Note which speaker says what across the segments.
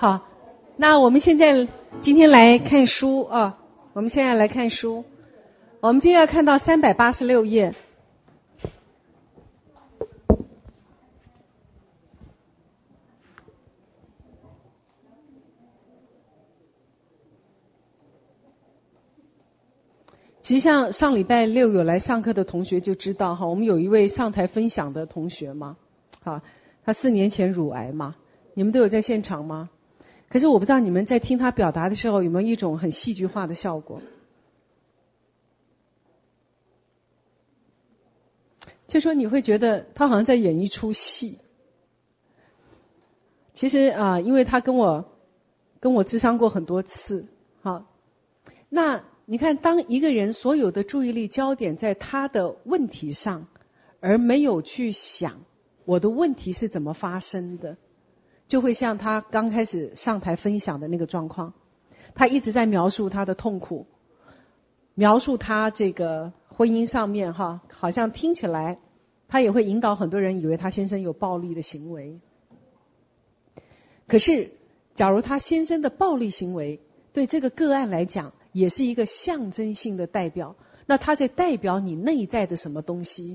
Speaker 1: 好，那我们今天来看书啊，我们现在来看书，我们今天要看到386页。其实像上礼拜六有来上课的同学就知道哈，我们有一位上台分享的同学嘛，好，他4年前乳癌嘛，你们都有在现场吗？可是我不知道你们在听他表达的时候有没有一种很戏剧化的效果，就说你会觉得他好像在演一出戏。其实因为他跟我咨商过很多次，好，那你看，当一个人所有的注意力焦点在他的问题上，而没有去想我的问题是怎么发生的，就会像他刚开始上台分享的那个状况，他一直在描述他的痛苦，描述他这个婚姻上面好像听起来他也会引导很多人以为他先生有暴力的行为。可是假如他先生的暴力行为对这个个案来讲也是一个象征性的代表，那他在代表你内在的什么东西？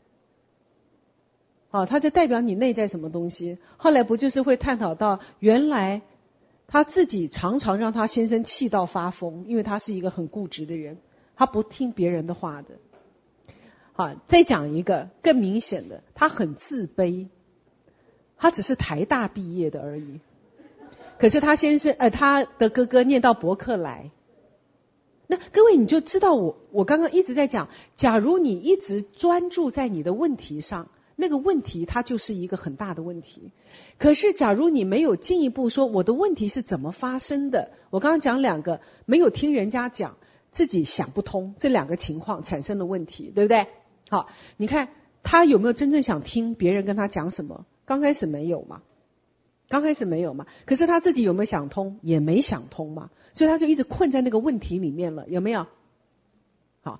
Speaker 1: 他在代表你内在什么东西？后来不就是会探讨到原来他自己常常让他先生气到发疯，因为他是一个很固执的人，他不听别人的话的。好，再讲一个更明显的，他很自卑，他只是台大毕业的而已，可是他他的哥哥念到伯克莱。那各位你就知道我刚刚一直在讲，假如你一直专注在你的问题上，那个问题它就是一个很大的问题。可是假如你没有进一步说我的问题是怎么发生的，我刚刚讲2个没有听人家讲，自己想不通，这2个情况产生的问题，对不对？好，你看他有没有真正想听别人跟他讲什么？刚开始没有嘛，可是他自己有没有想通？也没想通嘛，所以他就一直困在那个问题里面了，有没有？好，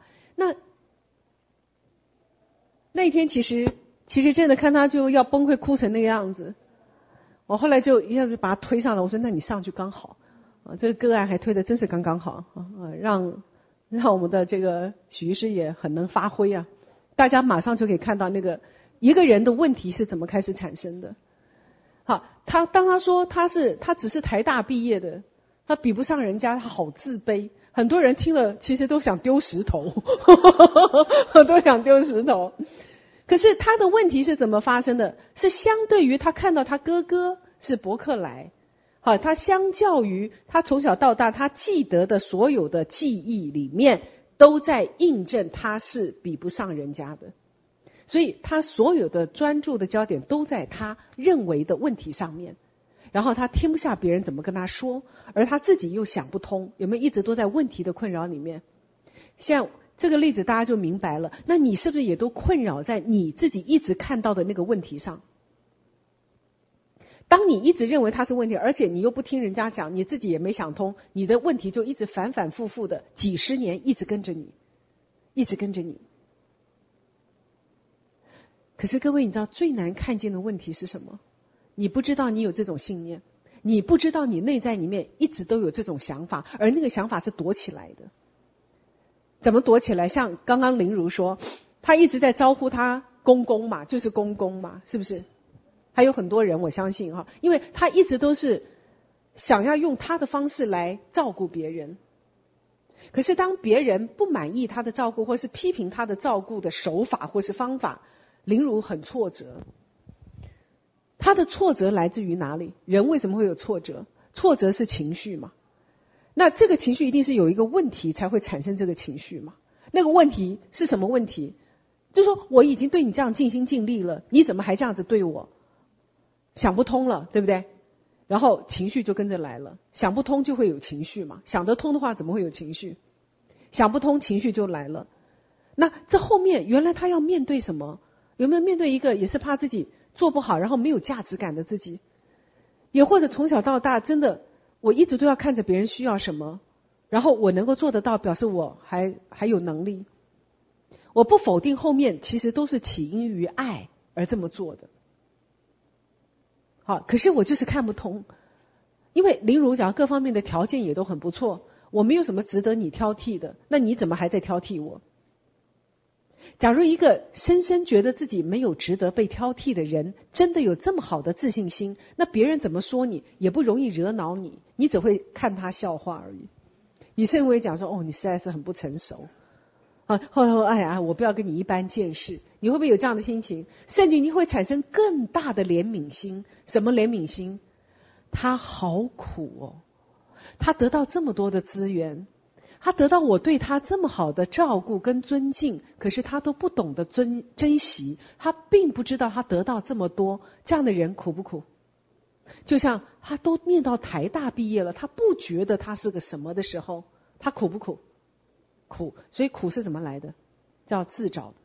Speaker 1: 那一天其实真的看他就要崩溃哭成那个样子，我后来就一下子把他推上来，我说那你上去刚好这个个案还推的真是刚刚好让我们的这个许医师也很能发挥啊，大家马上就可以看到那个一个人的问题是怎么开始产生的。好，当他说他只是台大毕业的，他比不上人家，他好自卑。很多人听了其实都想丢石头都想丢石头。可是他的问题是怎么发生的？是相对于他看到他哥哥是伯克莱，好，他相较于他从小到大他记得的所有的记忆里面都在印证他是比不上人家的，所以他所有的专注的焦点都在他认为的问题上面，然后他听不下别人怎么跟他说，而他自己又想不通，有没有一直都在问题的困扰里面？像这个例子大家就明白了，那你是不是也都困扰在你自己一直看到的那个问题上？当你一直认为它是问题，而且你又不听人家讲，你自己也没想通，你的问题就一直反反复复的几十年一直跟着你。可是各位你知道最难看见的问题是什么？你不知道你有这种信念，你不知道你内在里面一直都有这种想法，而那个想法是躲起来的。怎么躲起来？像刚刚林如说，他一直在招呼他公公嘛，就是公公嘛，是不是？还有很多人我相信因为他一直都是想要用他的方式来照顾别人。可是当别人不满意他的照顾，或是批评他的照顾的手法或是方法，林如很挫折。他的挫折来自于哪里？人为什么会有挫折？挫折是情绪嘛，那这个情绪一定是有一个问题才会产生这个情绪嘛。那个问题是什么问题？就是说我已经对你这样尽心尽力了，你怎么还这样子对我？想不通了，对不对？然后情绪就跟着来了，想不通就会有情绪嘛，想得通的话怎么会有情绪？想不通情绪就来了。那这后面原来他要面对什么？有没有面对一个也是怕自己做不好然后没有价值感的自己？也或者从小到大真的我一直都要看着别人需要什么，然后我能够做得到，表示我还有能力。我不否定后面其实都是起因于爱而这么做的。好，可是我就是看不通。 因为林如假各方面的条件也都很不错，我没有什么值得你挑剔的，那你怎么还在挑剔我？假如一个深深觉得自己没有值得被挑剔的人，真的有这么好的自信心，那别人怎么说你也不容易惹恼你，你只会看他笑话而已。你甚至会讲说，哦，你实在是很不成熟啊，后来哎呀，我不要跟你一般见识。你会不会有这样的心情？甚至你会产生更大的怜悯心。什么怜悯心？他好苦哦，他得到这么多的资源，他得到我对他这么好的照顾跟尊敬，可是他都不懂得珍惜，他并不知道他得到这么多，这样的人苦不苦？就像他都念到台大毕业了，他不觉得他是个什么的时候，他苦不苦？苦。所以苦是怎么来的？叫自找的，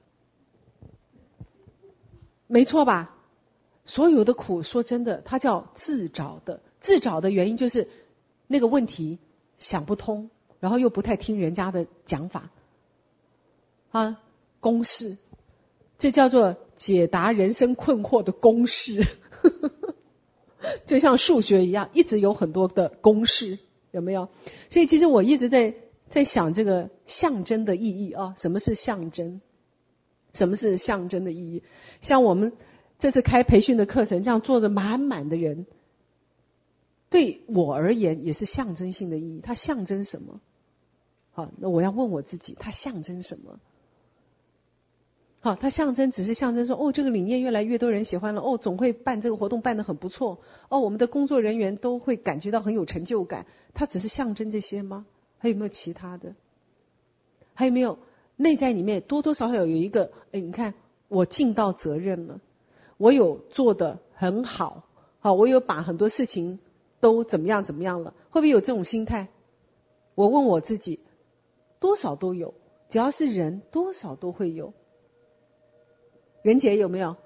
Speaker 1: 没错吧？所有的苦，说真的，它叫自找的。自找的原因就是那个问题想不通，然后又不太听人家的讲法啊，公式，这叫做解答人生困惑的公式。就像数学一样，一直有很多的公式，有没有？所以其实我一直在想这个象征的意义啊，什么是象征？什么是象征的意义？像我们这次开培训的课程，这样坐着满满的人，对我而言也是象征性的意义。它象征什么？好，那我要问我自己，它象征什么？好，它象征只是象征说，哦，这个理念越来越多人喜欢了，哦，总会办这个活动办得很不错，哦，我们的工作人员都会感觉到很有成就感。它只是象征这些吗？还有没有其他的？还有没有内在里面多多少少有一个，哎，你看我尽到责任了，我有做得很好，好，我有把很多事情都怎么样了，会不会有这种心态？我问我自己，多少都有，只要是人，多少都会有。任杰有没有？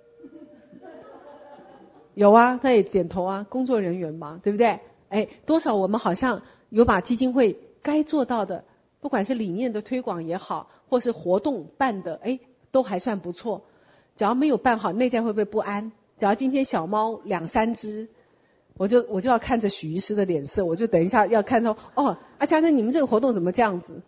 Speaker 1: 有啊，他也点头啊，工作人员嘛，对不对？哎，多少我们好像有把基金会该做到的，不管是理念的推广也好，或是活动办的，哎，都还算不错。只要没有办好，内在会不会不安？只要今天小猫2、3只，我就要看着许医师的脸色，我就等一下要看到，哦，嘉珍，你们这个活动怎么这样子？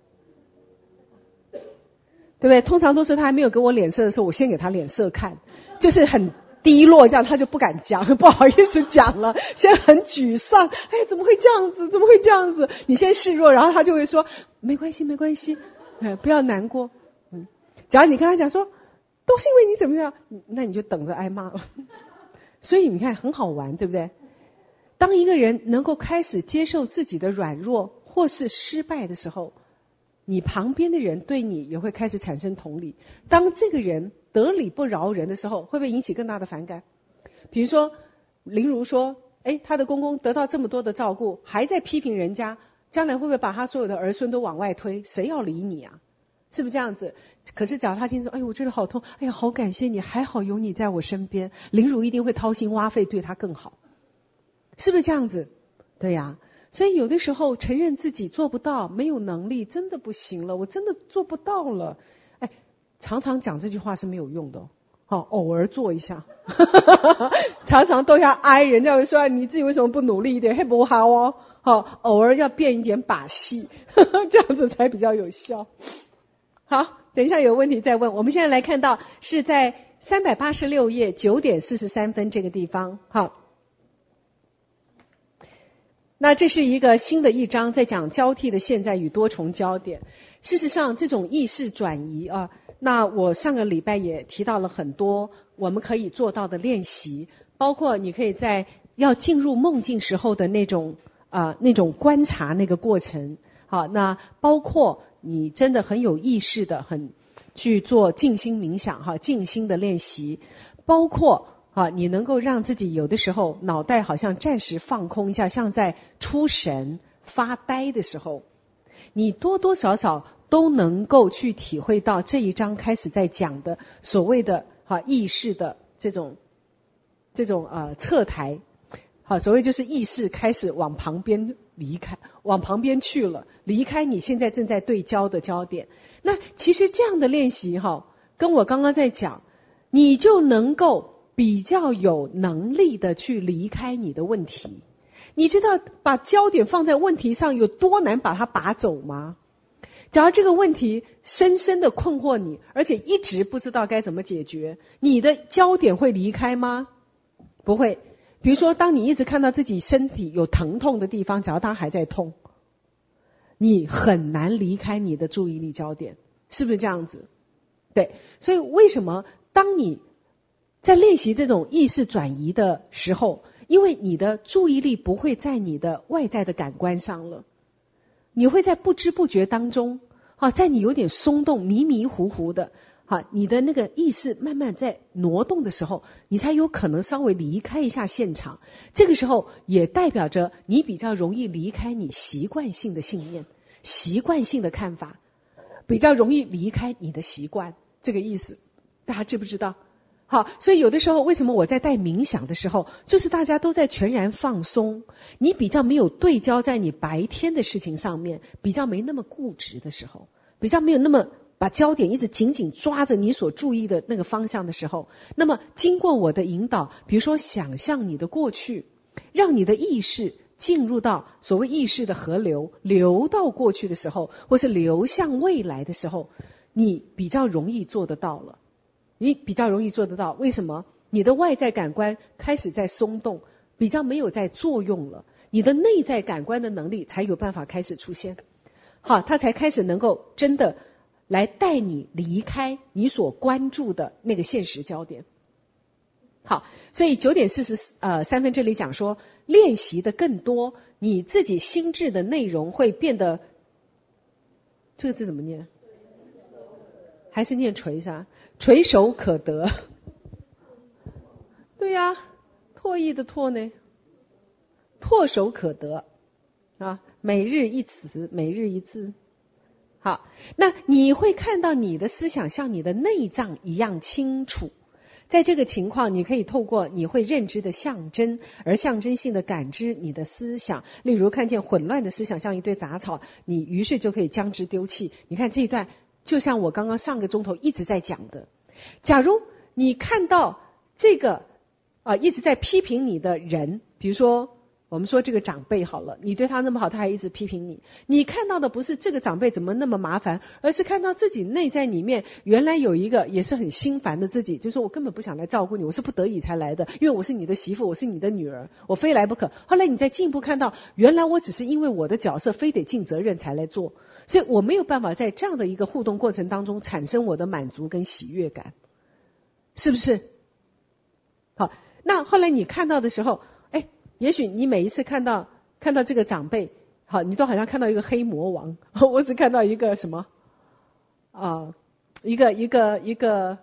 Speaker 1: 对不对？通常都是他还没有给我脸色的时候，我先给他脸色看，就是很低落，这样他就不敢讲，不好意思讲了，现在很沮丧，哎，怎么会这样子？怎么会这样子？你先示弱，然后他就会说没关系，没关系，不要难过。只要你跟他讲说都是因为你怎么样，那你就等着挨骂了。所以你看很好玩，对不对？当一个人能够开始接受自己的软弱或是失败的时候，你旁边的人对你也会开始产生同理。当这个人得理不饶人的时候，会不会引起更大的反感？比如说林如说，哎，他的公公得到这么多的照顾，还在批评人家，将来会不会把他所有的儿孙都往外推？谁要理你啊？是不是这样子？可是假如他今天说，哎，我觉得好痛，哎呀，好感谢你，还好有你在我身边，林如一定会掏心挖肺对他更好，是不是这样子？对呀。所以有的时候承认自己做不到，没有能力，真的不行了，我真的做不到了。哎，常常讲这句话是没有用的哦。好，偶尔做一下，常常都要挨，人家会说你自己为什么不努力一点，嘿不好哦。好，偶尔要变一点把戏，这样子才比较有效。好，等一下有问题再问。我们现在来看到是在386页9点43分这个地方。好。那这是一个新的一章，在讲交替的现在与多重焦点。事实上，这种意识转移啊，那我上个礼拜也提到了很多我们可以做到的练习，包括你可以在要进入梦境时候的那种观察那个过程。好，那包括你真的很有意识的很去做静心冥想哈，静心的练习，包括你能够让自己有的时候脑袋好像暂时放空一下，像在出神发呆的时候，你多多少少都能够去体会到这一章开始在讲的所谓的意识的这种侧台。好，所谓就是意识开始往旁边离开，往旁边去了，离开你现在正在对焦的焦点。那其实这样的练习跟我刚刚在讲，你就能够比较有能力的去离开你的问题， 你知道把焦点放在问题上有多难把它拔走吗？假如这个问题深深的困惑你，而且一直不知道该怎么解决，你的焦点会离开吗？不会。比如说当你一直看到自己身体有疼痛的地方，假如它还在痛，你很难离开你的注意力焦点，是不是这样子？对，所以为什么当你在练习这种意识转移的时候，因为你的注意力不会在你的外在的感官上了，你会在不知不觉当中，在你有点松动迷迷糊糊的，你的那个意识慢慢在挪动的时候，你才有可能稍微离开一下现场。这个时候也代表着你比较容易离开你习惯性的信念、习惯性的看法，比较容易离开你的习惯，这个意思大家知不知道？好，所以有的时候为什么我在带冥想的时候，就是大家都在全然放松，你比较没有对焦在你白天的事情上面，比较没那么固执的时候，比较没有那么把焦点一直紧紧抓着你所注意的那个方向的时候，那么经过我的引导，比如说想象你的过去，让你的意识进入到所谓意识的河流，流到过去的时候，或是流向未来的时候，你比较容易做得到了。你比较容易做得到，为什么？你的外在感官开始在松动，比较没有在作用了，你的内在感官的能力才有办法开始出现。好，它才开始能够真的来带你离开你所关注的那个现实焦点。好，所以9:43这里讲说，练习的更多，你自己心智的内容会变得，这个字怎么念？还是念垂啥？垂手可得。对呀，唾液的唾呢？唾手可得啊，每日一词，每日一字。好，那你会看到你的思想像你的内脏一样清楚。在这个情况，你可以透过你会认知的象征，而象征性的感知你的思想。例如看见混乱的思想像一堆杂草，你于是就可以将之丢弃。你看这一段就像我刚刚上个钟头一直在讲的，假如你看到这个一直在批评你的人，比如说我们说这个长辈好了，你对他那么好，他还一直批评你，你看到的不是这个长辈怎么那么麻烦，而是看到自己内在里面原来有一个也是很心烦的自己，就是我根本不想来照顾你，我是不得已才来的，因为我是你的媳妇，我是你的女儿，我非来不可。后来你再进一步看到，原来我只是因为我的角色非得尽责任才来做，所以我没有办法在这样的一个互动过程当中产生我的满足跟喜悦感，是不是？好，那后来你看到的时候，也许你每一次看到这个长辈，好，你都好像看到一个黑魔王，我只看到一个什么一个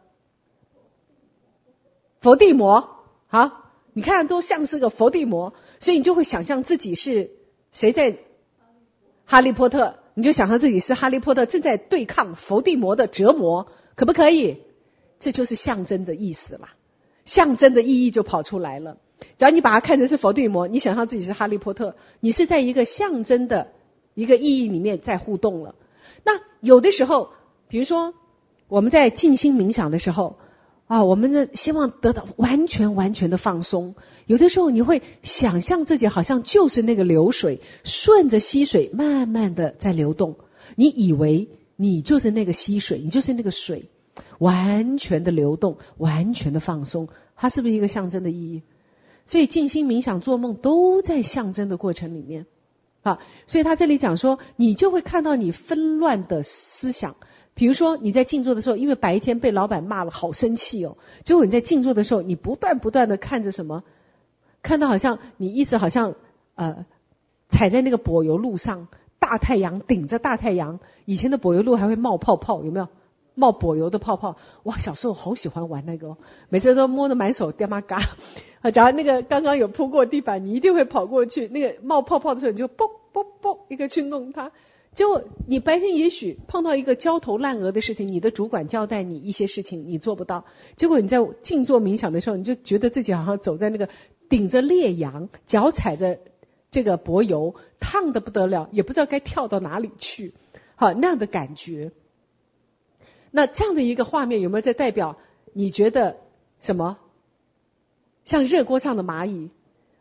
Speaker 1: 伏地魔，好，你看都像是个伏地魔，所以你就会想象自己是谁在哈利波特，你就想象自己是哈利波特正在对抗伏地魔的折磨，可不可以？这就是象征的意思啦，象征的意义就跑出来了。只要你把它看成是伏地魔，你想象自己是哈利波特，你是在一个象征的一个意义里面在互动了。那有的时候，比如说我们在静心冥想的时候我们呢希望得到完全的放松，有的时候你会想象自己好像就是那个流水，顺着溪水慢慢的在流动，你以为你就是那个溪水，你就是那个水，完全的流动，完全的放松，它是不是一个象征的意义？所以静心冥想做梦都在象征的过程里面所以他这里讲说，你就会看到你纷乱的思想。比如说你在静坐的时候，因为白天被老板骂了好生气结果你在静坐的时候，你不断的看着什么，看到好像你一直好像踩在那个柏油路上，大太阳顶着大太阳，以前的柏油路还会冒泡泡，有没有冒柏油的泡泡？哇，小时候好喜欢玩那个每次都摸得满手掉嘛嘎假如那个刚刚有铺过地板，你一定会跑过去，那个冒泡泡的时候你就啵啵啵一个去弄它。结果你白天也许碰到一个焦头烂额的事情，你的主管交代你一些事情你做不到，结果你在静坐冥想的时候，你就觉得自己好像走在那个顶着烈阳，脚踩着这个柏油，烫得不得了，也不知道该跳到哪里去，好，那样的感觉。那这样的一个画面有没有在代表你觉得什么？像热锅上的蚂蚁，好，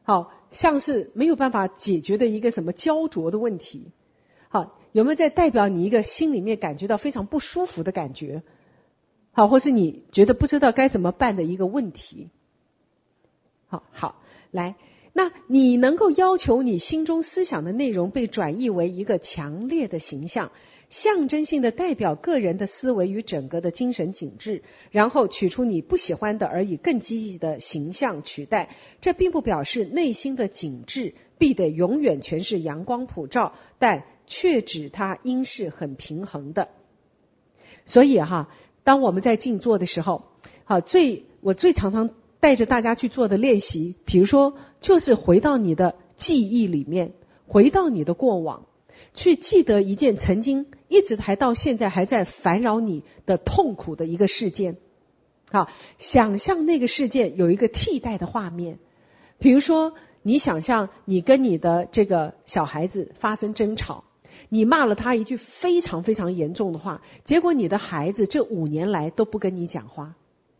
Speaker 1: 像是没有办法解决的一个什么焦灼的问题。好，有没有在代表你一个心里面感觉到非常不舒服的感觉？好，或是你觉得不知道该怎么办的一个问题？好，来，那你能够要求你心中思想的内容被转译为一个强烈的形象，象征性的代表个人的思维与整个的精神景致，然后取出你不喜欢的而以更积极的形象取代。这并不表示内心的景致必得永远全是阳光普照，但却指它应是很平衡的。所以当我们在静坐的时候，我最常常带着大家去做的练习，比如说就是回到你的记忆里面，回到你的过往，去记得一件曾经一直还到现在还在烦扰你的痛苦的一个事件。想象那个事件有一个替代的画面，比如说你想象你跟你的这个小孩子发生争吵，你骂了他一句非常非常严重的话，结果你的孩子这5年来都不跟你讲话，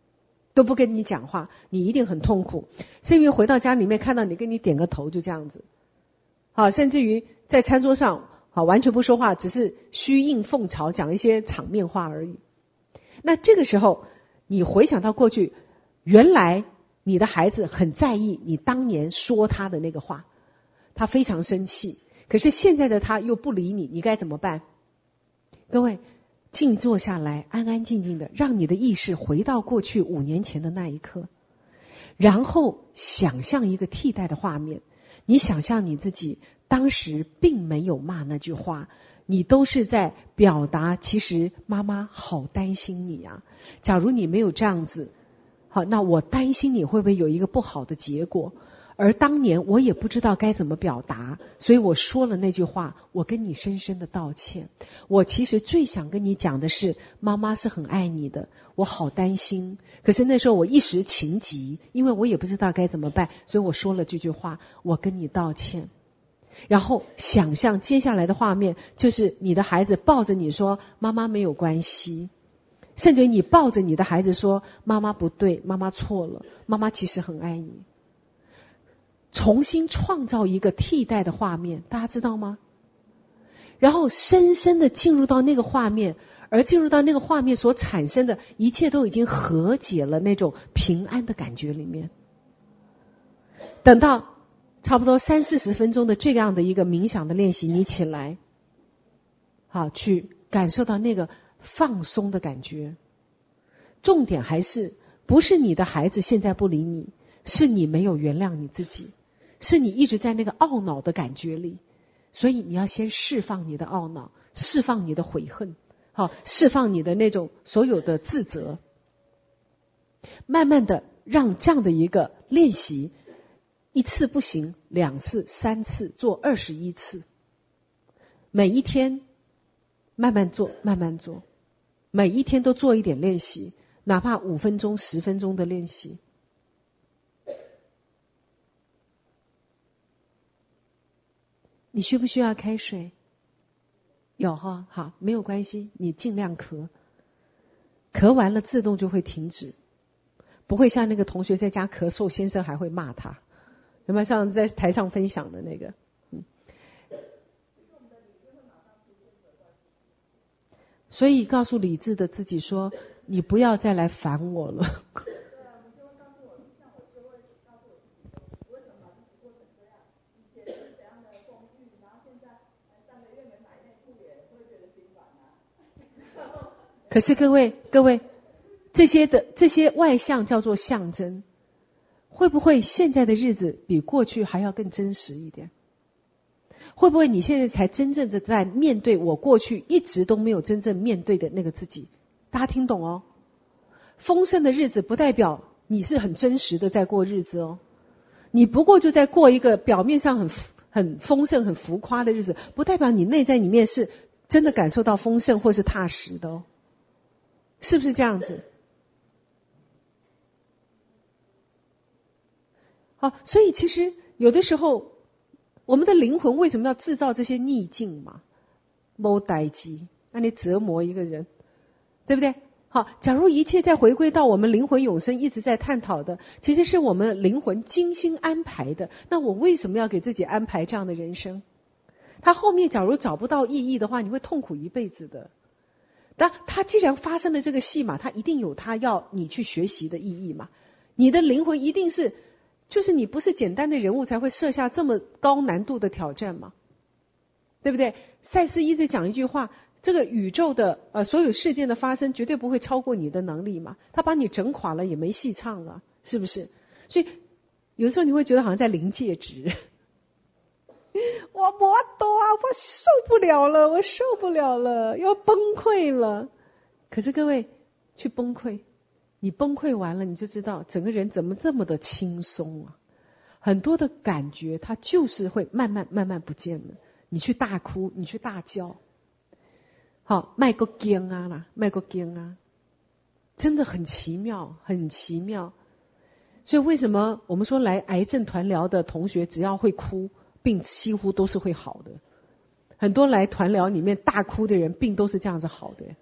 Speaker 1: 你一定很痛苦，是因为回到家里面看到你跟你点个头就这样子。甚至于在餐桌上完全不说话，只是虚应奉朝讲一些场面话而已。那这个时候你回想到过去，原来你的孩子很在意你当年说他的那个话，他非常生气，可是现在的他又不理你，你该怎么办？各位静坐下来，安安静静的，让你的意识回到过去5年前的那一刻，然后想象一个替代的画面。你想象你自己当时并没有骂那句话，你都是在表达其实妈妈好担心你啊，假如你没有这样子，那我担心你会不会有一个不好的结果，而当年我也不知道该怎么表达，所以我说了那句话，我跟你深深的道歉。我其实最想跟你讲的是，妈妈是很爱你的，我好担心，可是那时候我一时情急，因为我也不知道该怎么办，所以我说了这句话，我跟你道歉。然后想象接下来的画面，就是你的孩子抱着你说妈妈没有关系，甚至于你抱着你的孩子说妈妈不对，妈妈错了，妈妈其实很爱你。重新创造一个替代的画面，大家知道吗？然后深深的进入到那个画面，而进入到那个画面所产生的一切都已经和解了那种平安的感觉里面。等到差不多30-40分钟的这样的一个冥想的练习，你起来去感受到那个放松的感觉。重点还是不是你的孩子现在不理你，是你没有原谅你自己，是你一直在那个懊恼的感觉里，所以你要先释放你的懊恼，释放你的悔恨，释放你的那种所有的自责，慢慢的让这样的一个练习1次不行，2次3次，做21次，每一天慢慢做，慢慢做，每一天都做一点练习，哪怕5分钟10分钟的练习。你需不需要开水？有好，没有关系，你尽量咳，咳完了自动就会停止，不会像那个同学在家咳嗽，先生还会骂他，有没有像在台上分享的那个？所以告诉理智的自己说，你不要再来烦我了。可是各位，这些外象叫做象征，会不会现在的日子比过去还要更真实一点？会不会你现在才真正的在面对我过去一直都没有真正面对的那个自己？大家听懂哦？丰盛的日子不代表你是很真实的在过日子哦，你不过就在过一个表面上很丰盛很浮夸的日子，不代表你内在里面是真的感受到丰盛或是踏实的哦，是不是这样子？好，所以其实有的时候我们的灵魂为什么要制造这些逆境嘛？没代机，那你折磨一个人，对不对？ 好，假如一切再回归到我们灵魂永生一直在探讨的，其实是我们灵魂精心安排的，那我为什么要给自己安排这样的人生？他后面假如找不到意义的话，你会痛苦一辈子的。但他既然发生了这个戏嘛，他一定有他要你去学习的意义嘛。你的灵魂一定是，就是你不是简单的人物才会设下这么高难度的挑战嘛，对不对？赛斯一直讲一句话，这个宇宙的所有事件的发生绝对不会超过你的能力嘛，他把你整垮了也没戏唱了，是不是？所以有时候你会觉得好像在临界值，我多啊，我受不了了，我受不了了，要崩溃了。可是各位，去崩溃，你崩溃完了，你就知道整个人怎么这么的轻松啊！很多的感觉它就是会慢慢不见了。你去大哭，你去大叫，好，卖个惊啊啦，卖个惊啊，真的很奇妙，很奇妙。所以为什么我们说来癌症团疗的同学只要会哭，病几乎都是会好的。很多来团疗里面大哭的人，病都是这样子好的。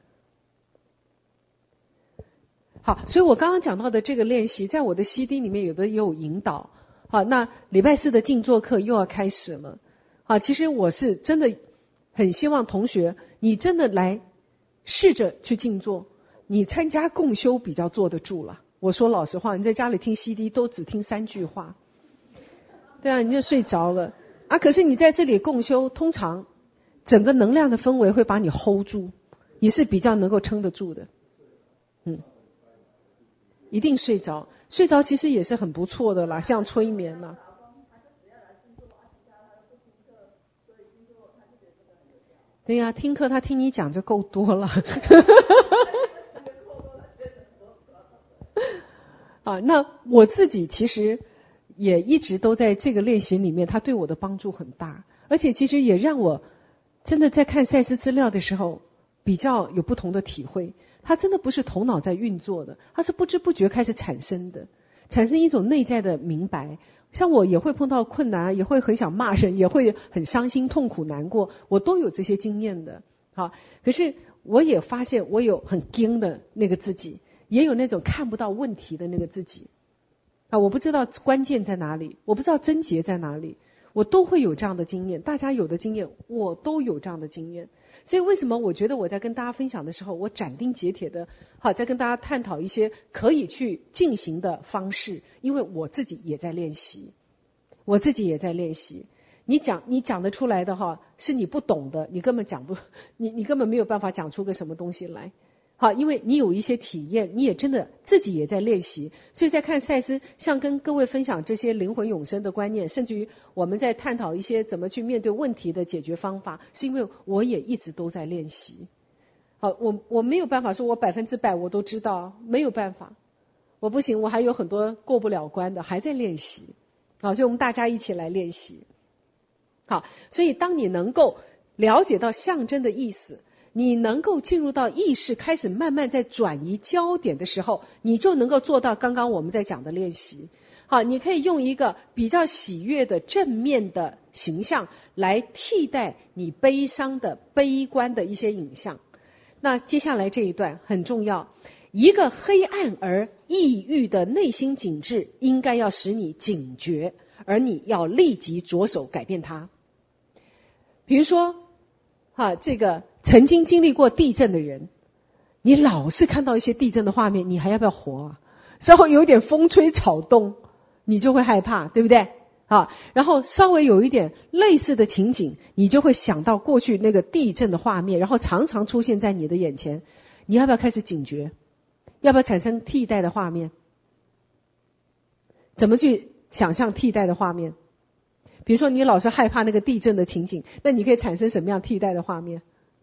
Speaker 1: 好，所以我刚刚讲到的这个练习，在我的 CD 里面有的也有引导。好，那礼拜四的静坐课又要开始了。好，其实我是真的很希望同学，你真的来试着去静坐，你参加共修比较坐得住了。我说老实话，你在家里听 CD 都只听3句话，对啊，你就睡着了啊。可是你在这里共修，通常整个能量的氛围会把你 hold 住，你是比较能够撑得住的。一定睡着，睡着其实也是很不错的啦，像催眠啦。对呀，听课他听你讲就够多了。啊，那我自己其实也一直都在这个练习里面，它对我的帮助很大，而且其实也让我真的在看赛斯资料的时候比较有不同的体会。它真的不是头脑在运作的，它是不知不觉开始产生的，产生一种内在的明白。像我也会碰到困难，也会很想骂人，也会很伤心、痛苦、难过，我都有这些经验的。好，可是我也发现我有很惊的那个自己，也有那种看不到问题的那个自己。啊，我不知道关键在哪里，我不知道症结在哪里，我都会有这样的经验。大家有的经验，我都有这样的经验。所以为什么我觉得我在跟大家分享的时候，我斩钉截铁的好在跟大家探讨一些可以去进行的方式，因为我自己也在练习，我自己也在练习。你讲得出来的哈，是你不懂的，你根本讲不，你根本没有办法讲出个什么东西来。好，因为你有一些体验，你也真的自己也在练习，所以在看赛斯，像跟各位分享这些灵魂永生的观念，甚至于我们在探讨一些怎么去面对问题的解决方法，是因为我也一直都在练习。好，我没有办法说我100%我都知道，没有办法，我不行，我还有很多过不了关的，还在练习。好，所以我们大家一起来练习。好，所以当你能够了解到象征的意思，你能够进入到意识，开始慢慢在转移焦点的时候，你就能够做到刚刚我们在讲的练习。好，你可以用一个比较喜悦的正面的形象来替代你悲伤的悲观的一些影像。那接下来这一段很重要，一个黑暗而抑郁的内心景致应该要使你警觉，而你要立即着手改变它。比如说这个曾经经历过地震的人，你老是看到一些地震的画面，你还要不要活啊？稍微有点风吹草动，你就会害怕，对不对？然后稍微有一点类似的情景，你就会想到过去那个地震的画面，然后常常出现在你的眼前，你要不要开始警觉？要不要产生替代的画面？怎么去想象替代的画面？比如说你老是害怕那个地震的情景，那你可以产生什么样替代的画面？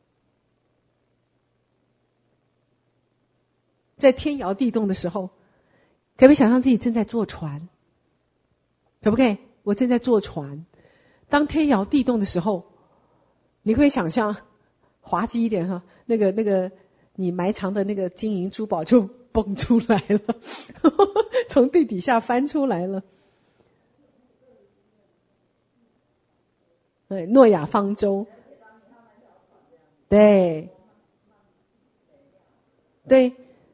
Speaker 1: 在天摇地动的时候，可不可以想象自己正在坐船？可不可以？我正在坐船，当天摇地动的时候，你可以想象滑稽一点哈，那个你埋藏的那个金银珠宝就蹦出来了，从地底下翻出来了。对，诺亚方舟，对，对，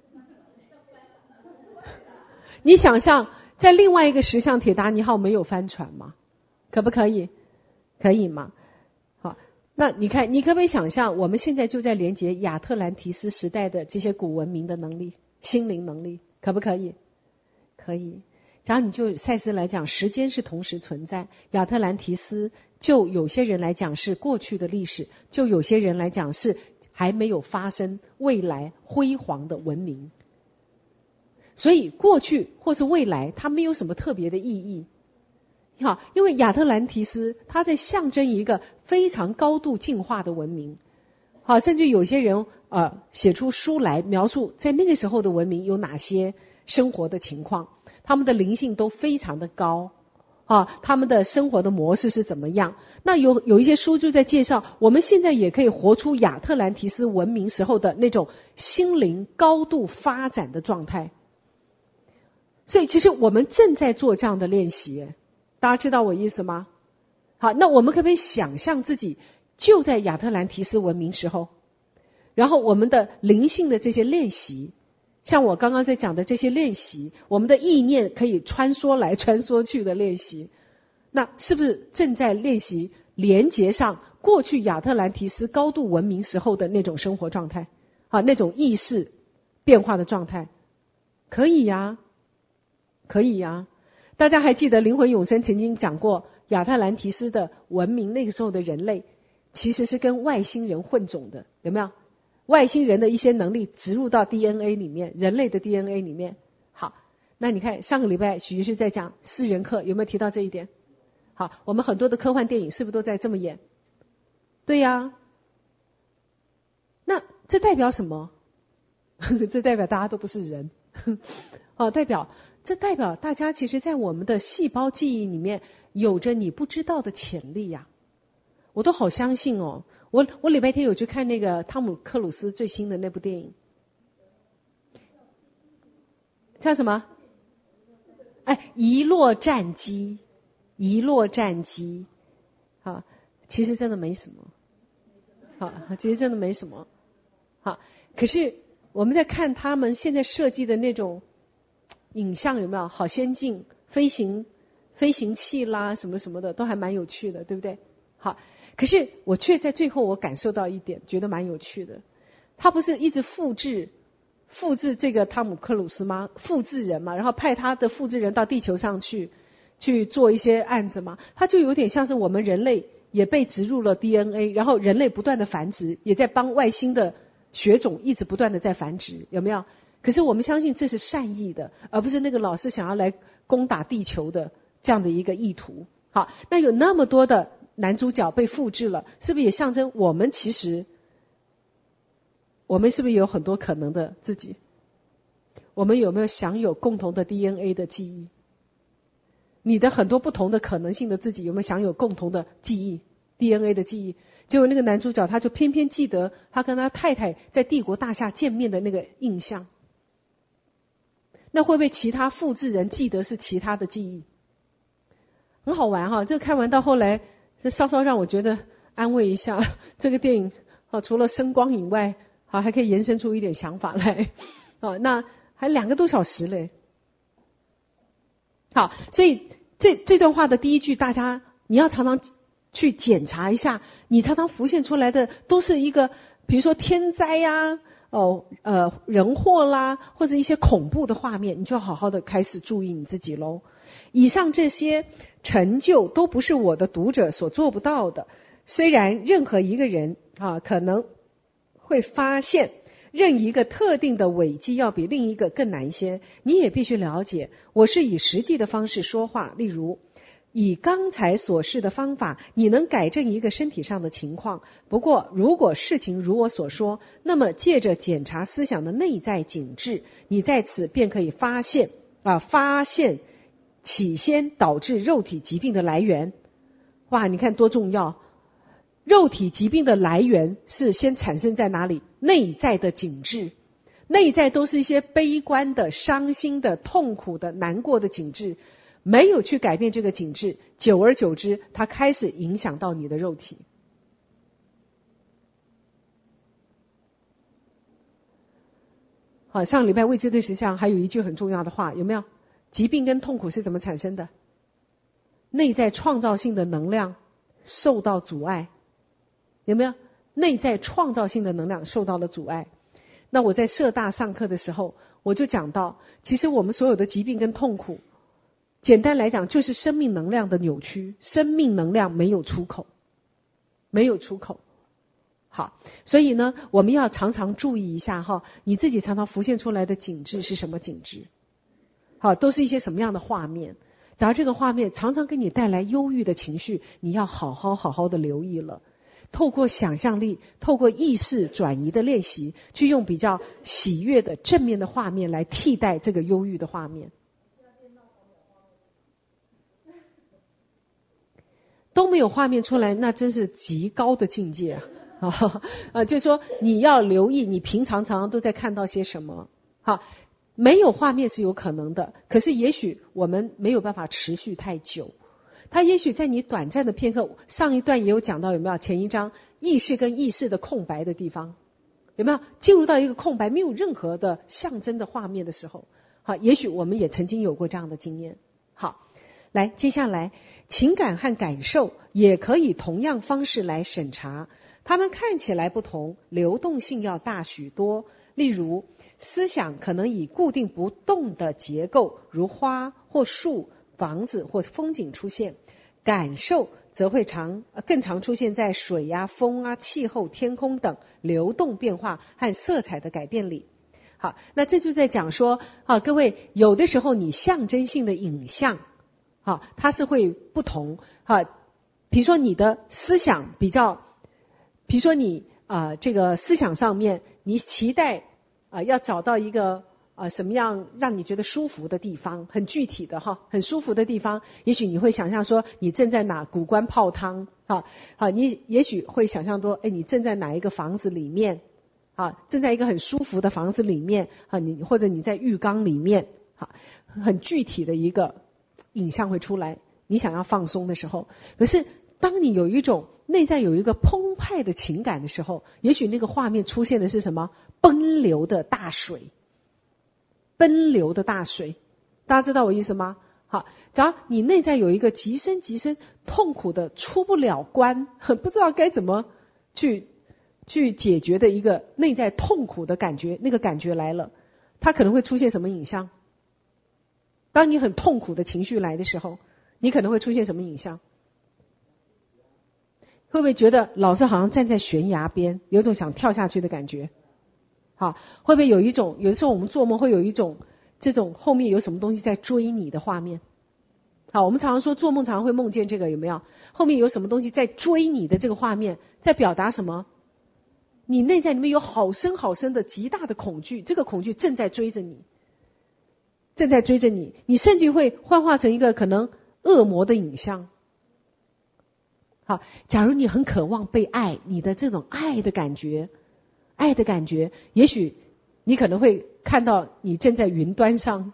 Speaker 1: 你想象在另外一个石像铁达尼号没有翻船吗？可不可以？可以吗？好，那你看，你可不可以想象我们现在就在连接亚特兰提斯时代的这些古文明的能力，心灵能力，可不可以？可以。假如你就赛斯来讲，时间是同时存在，亚特兰提斯就有些人来讲是过去的历史，就有些人来讲是还没有发生未来辉煌的文明。所以过去或是未来它没有什么特别的意义。好，因为亚特兰提斯它在象征一个非常高度进化的文明。好，甚至有些人写出书来描述在那个时候的文明有哪些生活的情况，他们的灵性都非常的高他们的生活的模式是怎么样。那有一些书就在介绍我们现在也可以活出亚特兰提斯文明时候的那种心灵高度发展的状态。所以其实我们正在做这样的练习，大家知道我意思吗？好，那我们可不可以想象自己就在亚特兰提斯文明时候，然后我们的灵性的这些练习，像我刚刚在讲的这些练习，我们的意念可以穿梭来穿梭去的练习，那是不是正在练习连接上过去亚特兰提斯高度文明时候的那种生活状态那种意识变化的状态？可以呀，可以呀。大家还记得灵魂永生曾经讲过，亚特兰提斯的文明那个时候的人类其实是跟外星人混种的，有没有？外星人的一些能力植入到 DNA 里面，人类的 DNA 里面。好，那你看上个礼拜许医师在讲四人课，有没有提到这一点？好，我们很多的科幻电影是不是都在这么演？对呀。那这代表什么？这代表大家都不是人这代表大家其实在我们的细胞记忆里面有着你不知道的潜力呀。我都好相信哦。我礼拜天有去看那个汤姆克鲁斯最新的那部电影，叫什么？遗落战机。遗落战机。好，其实真的没什么。好，其实真的没什么。好，可是我们在看他们现在设计的那种影像，有没有好先进？飞行器啦，什么什么的都还蛮有趣的，对不对？好，可是我却在最后我感受到一点，觉得蛮有趣的。他不是一直复制这个汤姆克鲁斯吗？复制人嘛，然后派他的复制人到地球上去做一些案子嘛。他就有点像是我们人类也被植入了 DNA， 然后人类不断的繁殖，也在帮外星的血种一直不断的在繁殖，有没有？可是我们相信这是善意的，而不是那个老是想要来攻打地球的这样的一个意图。好，那有那么多的男主角被复制了，是不是也象征我们其实我们是不是有很多可能的自己？我们有没有享有共同的 DNA 的记忆？你的很多不同的可能性的自己有没有享有共同的记忆 DNA 的记忆？结果那个男主角他就偏偏记得他跟他太太在帝国大厦见面的那个印象。那会不会其他复制人记得是其他的记忆？很好玩哈，这个看完到后来这稍稍让我觉得安慰一下。这个电影除了声光以外还可以延伸出一点想法来那还2个多小时嘞。好，所以这段话的第一句，大家你要常常去检查一下，你常常浮现出来的都是一个比如说天灾呀人祸啦，或者一些恐怖的画面，你就要好好的开始注意你自己咯。以上这些成就都不是我的读者所做不到的，虽然任何一个人可能会发现任一个特定的违纪要比另一个更难些，你也必须了解，我是以实际的方式说话。例如以刚才所示的方法，你能改正一个身体上的情况。不过如果事情如我所说，那么借着检查思想的内在景致，你在此便可以发现起先导致肉体疾病的来源。哇，你看多重要！肉体疾病的来源是先产生在哪里？内在的景致。内在都是一些悲观的、伤心的、痛苦的、难过的景致，没有去改变这个景致，久而久之它开始影响到你的肉体。好，上礼拜未知对实相还有一句很重要的话，有没有？ 疾病跟痛苦是怎么产生的？内在创造性的能量受到阻碍，有没有？内在创造性的能量受到了阻碍。那我在社大上课的时候，我就讲到，其实我们所有的疾病跟痛苦，简单来讲就是生命能量的扭曲，生命能量没有出口，没有出口。好，所以呢，我们要常常注意一下哈，你自己常常浮现出来的景致是什么景致？好，都是一些什么样的画面？假如这个画面常常给你带来忧郁的情绪，你要好好的留意了。透过想象力，透过意识转移的练习，去用比较喜悦的正面的画面来替代这个忧郁的画面。都没有画面出来，那真是极高的境界啊！就是说你要留意，你平常常都在看到些什么。好，没有画面是有可能的，可是也许我们没有办法持续太久。它也许在你短暂的片刻，上一段也有讲到，有没有？前一章意识跟意识的空白的地方，有没有进入到一个空白，没有任何的象征的画面的时候？好，也许我们也曾经有过这样的经验。好，来，接下来情感和感受也可以同样方式来审查，它们看起来不同，流动性要大许多。例如，思想可能以固定不动的结构，如花或树、房子或风景出现；感受则会更常出现在水啊、风啊、气候、天空等流动变化和色彩的改变里。好，那这就在讲说各位，有的时候你象征性的影像它是会不同比如说你的思想比较，比如说你这个思想上面你期待要找到一个什么样让你觉得舒服的地方，很具体的很舒服的地方，也许你会想象说你正在哪古关泡汤你也许会想象说你正在哪一个房子里面正在一个很舒服的房子里面你或者你在浴缸里面很具体的一个影像会出来，你想要放松的时候。可是当你有一种内在有一个澎湃的情感的时候，也许那个画面出现的是什么？奔流的大水，奔流的大水，大家知道我意思吗？好，假如你内在有一个极深痛苦的出不了关，不知道该怎么去解决的一个内在痛苦的感觉，那个感觉来了，它可能会出现什么影像？当你很痛苦的情绪来的时候，你可能会出现什么影像？会不会觉得老是好像站在悬崖边，有种想跳下去的感觉？好，会不会有的时候我们做梦会有一种这种后面有什么东西在追你的画面？好，我们常常说做梦常常会梦见这个，有没有？后面有什么东西在追你的这个画面，在表达什么？你内在里面有好深好深的极大的恐惧，这个恐惧正在追着你，你甚至会幻化成一个可能恶魔的影像。好，假如你很渴望被爱，你的这种爱的感觉，也许你可能会看到你正在云端上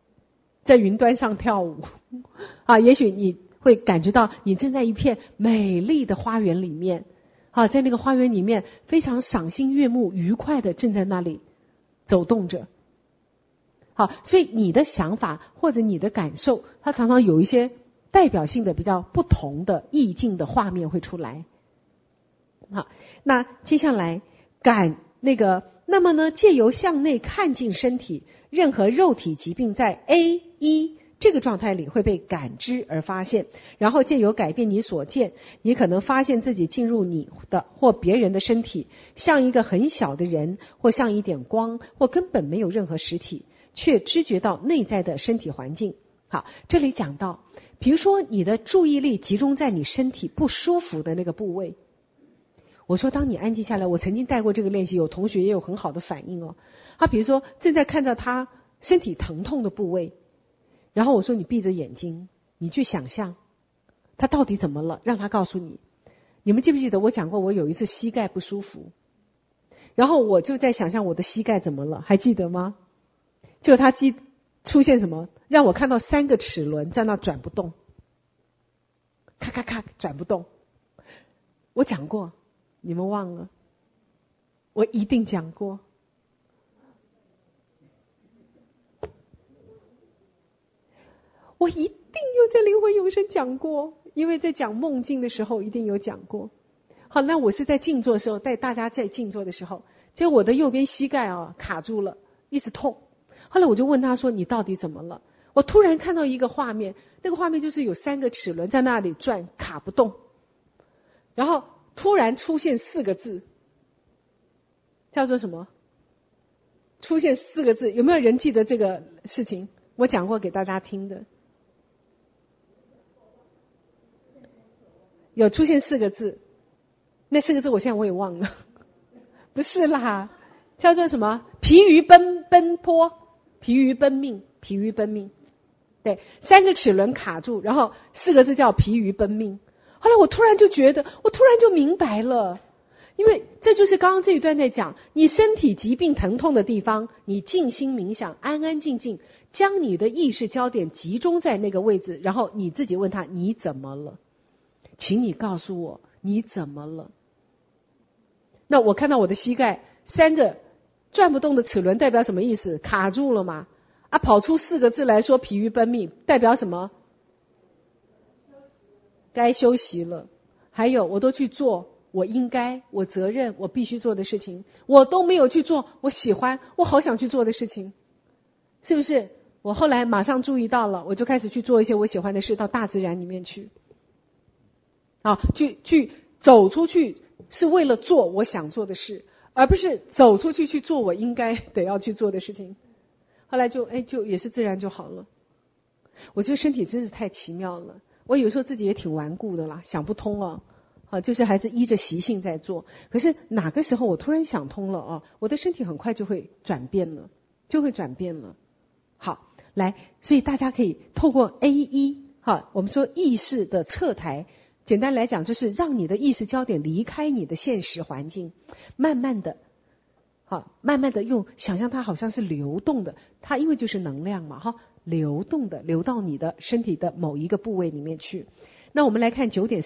Speaker 1: 跳舞也许你会感觉到你正在一片美丽的花园里面在那个花园里面非常赏心悦目、愉快的正在那里走动着。好，所以你的想法或者你的感受，它常常有一些代表性的比较不同的意境的画面会出来。好，那接下来那么呢，借由向内看进身体，任何肉体疾病在 A1这个状态里会被感知而发现，然后借由改变你所见，你可能发现自己进入你的或别人的身体，像一个很小的人，或像一点光，或根本没有任何实体，却知觉到内在的身体环境。好，这里讲到，比如说你的注意力集中在你身体不舒服的那个部位。我说当你安静下来，我曾经带过这个练习，有同学也有很好的反应他比如说正在看到他身体疼痛的部位，然后我说你闭着眼睛，你去想象他到底怎么了，让他告诉你。你们记不记得我讲过我有一次膝盖不舒服，然后我就在想象我的膝盖怎么了，还记得吗？就他出现什么，让我看到3个齿轮在那转不动，咔咔咔转不动。我讲过，你们忘了？我一定讲过。 我一定有在灵魂永生讲过，因为在讲梦境的时候一定有讲过。好，那我是在静坐的时候带大家在静坐的时候，结果我的右边膝盖啊卡住了，一直痛。后来我就问他说你到底怎么了？我突然看到一个画面，那个画面就是有3个齿轮在那里转，卡不动，然后突然出现4个字，叫做什么？出现4个字，有没有人记得这个事情？我讲过给大家听的。有出现4个字，那4个字我现在我也忘了，不是啦，叫做什么？疲于奔波，疲于奔命，疲于奔命。对，3个齿轮卡住，然后4个字叫疲于奔命。后来我突然就觉得，我突然就明白了，因为这就是刚刚这一段在讲，你身体疾病疼痛的地方，你静心冥想，安安静静，将你的意识焦点集中在那个位置，然后你自己问他你怎么了？请你告诉我你怎么了？那我看到我的膝盖3个转不动的齿轮代表什么意思？卡住了吗？啊，跑出4个字来说疲于奔命，代表什么？该休息了。还有我都去做我应该我责任我必须做的事情，我都没有去做我喜欢我好想去做的事情，是不是？我后来马上注意到了，我就开始去做一些我喜欢的事，到大自然里面去去走出去，是为了做我想做的事，而不是走出去去做我应该得要去做的事情。后来就也是自然就好了。我觉得身体真是太奇妙了，我有时候自己也挺顽固的啦，想不通就是还是依着习性在做。可是哪个时候我突然想通了我的身体很快就会转变了，好，来，所以大家可以透过 A1 我们说意识的侧台，简单来讲就是让你的意识焦点离开你的现实环境，慢慢的用想象它好像是流动的，它因为就是能量嘛流动的流到你的身体的某一个部位里面去。那我们来看9点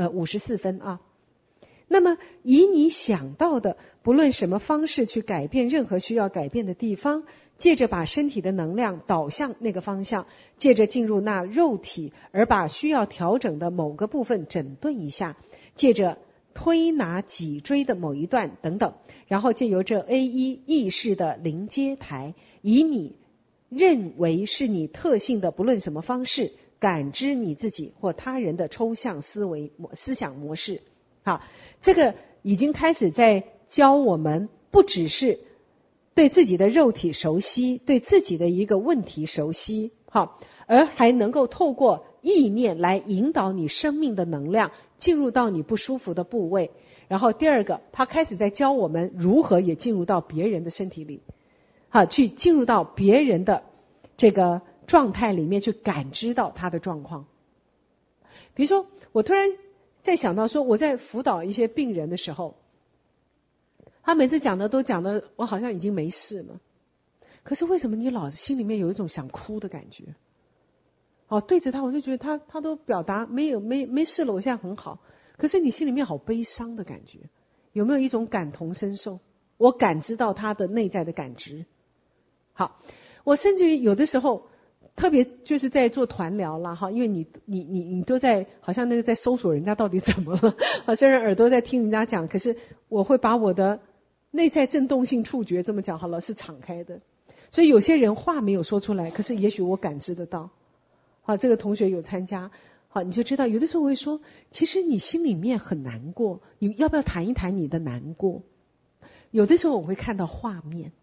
Speaker 1: 54分那么以你想到的不论什么方式去改变任何需要改变的地方，借着把身体的能量导向那个方向，借着进入那肉体而把需要调整的某个部分整顿一下，借着推拿脊椎的某一段等等，然后借由这 A1 意识的临接台，以你认为是你特性的不论什么方式感知你自己或他人的抽象思想模式。好，这个已经开始在教我们，不只是对自己的肉体熟悉，对自己的一个问题熟悉，而还能够透过意念来引导你生命的能量进入到你不舒服的部位。然后第二个，他开始在教我们如何也进入到别人的身体里，去进入到别人的这个状态里面去感知到他的状况。比如说我突然在想到说，我在辅导一些病人的时候，他每次都讲的我好像已经没事了，可是为什么你老心里面有一种想哭的感觉？对着他我就觉得他都表达没事了，我现在很好，可是你心里面好悲伤的感觉，有没有一种感同身受？我感知到他的内在的感知。好，我甚至于有的时候特别就是在做团疗啦因为你都在好像那个在搜索人家到底怎么了虽然耳朵在听人家讲，可是我会把我的内在振动性触觉这么讲好了是敞开的，所以有些人话没有说出来，可是也许我感知得到。这个同学有参加，你就知道有的时候我会说，其实你心里面很难过，你要不要谈一谈你的难过？有的时候我会看到画面。